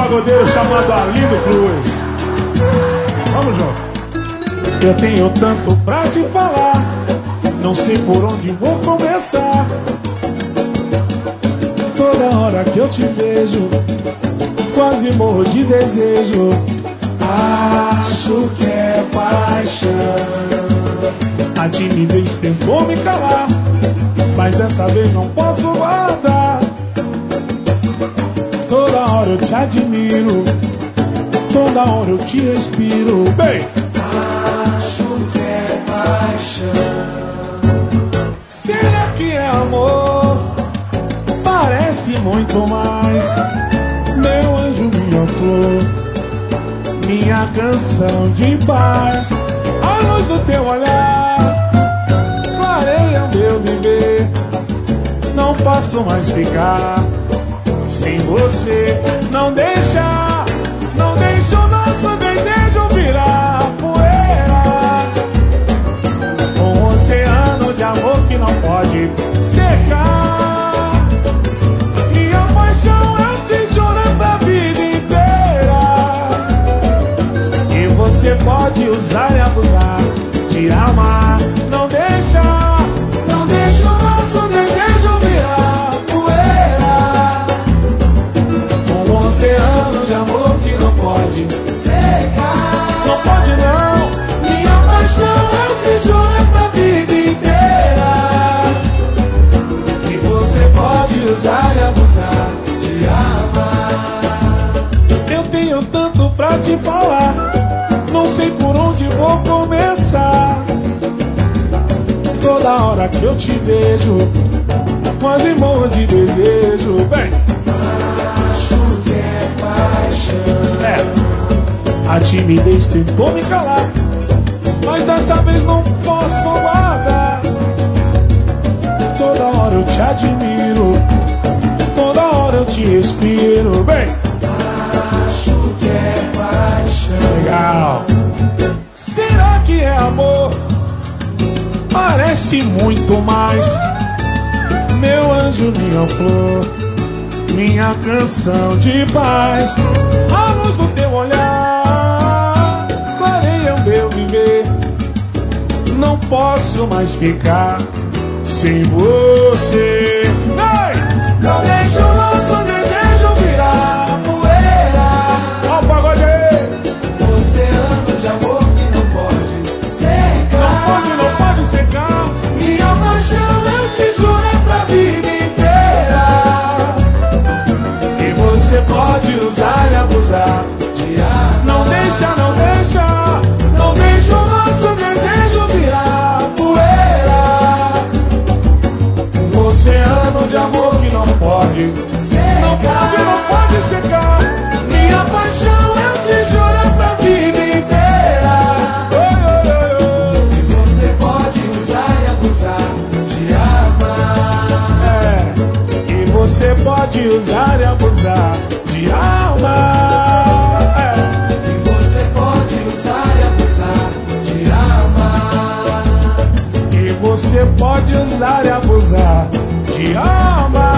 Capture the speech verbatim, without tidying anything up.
pagodeiro chamado Arlindo Cruz. Vamos junto. Eu tenho tanto pra te falar, não sei por onde vou começar. Toda hora que eu te vejo, quase morro de desejo. Acho que é paixão. A timidez tentou me calar, mas dessa vez não posso guardar. Toda hora eu te admiro, toda hora eu te respiro. Bem, acho que é paixão. será que é amor? Parece muito mais. Meu anjo, minha flor, minha canção de paz. A luz do teu olhar clareia o meu viver. Não posso mais ficar sem você. Não deixa, não deixa o nosso desejo virar poeira. Um oceano de amor que não pode secar. E a paixão eu te juro é pra vida inteira. E você pode usar e abusar de amar. Não deixa, não deixa o nosso desejo virar poeira. Um oceano de amor que não pode secar. Não pode não. Minha paixão eu te juro é pra vida inteira. E você pode usar e abusar de amar. Eu tenho tanto pra te falar, não sei por onde vou começar. Toda hora que eu te vejo, quase morro de desejo. Bem, acho que é paixão. é, a timidez tentou me calar, mas dessa vez não posso guardar. Toda hora eu te admiro, toda hora eu te respiro. Bem, acho que é paixão. legal. Será que é amor? Parece muito mais. Meu anjo, minha flor, minha canção de paz. A luz do teu olhar clareia o meu viver. Não posso mais ficar sem você. Ei! Não deixa o nosso desejo virar poeira. Ó o pagode aí. Oceano de amor que não pode secar. Não pode, não pode secar. Minha paixão eu te juro é pra vida inteira. E você pode usar e abusar de amar. Não deixa, não deixa. Não deixa o nosso desejo virar poeira. Um oceano de amor que não pode. Secar. Não pode, não pode secar. Minha paixão eu te juro é pra vida inteira. Oi, oi, oi, oi. E você pode usar e abusar de amar. É, e você pode usar e abusar de amar. É, E você pode usar e abusar de amar. e você pode usar e abusar de amar.